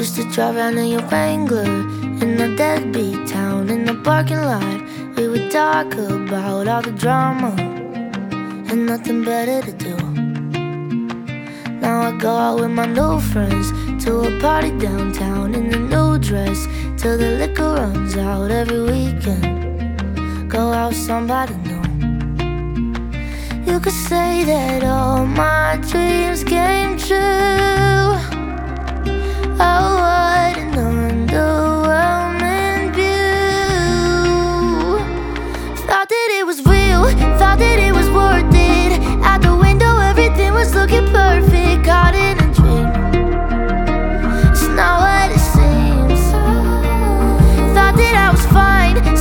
Used to drive around in your Wrangler in a deadbeat town. In the parking lot we would talk about all the drama and nothing better to do. Now I go out with my new friends to a party downtown in a new dress till the liquor runs out every weekend. Go out with somebody new. You could say that all my dreams came true. Oh, what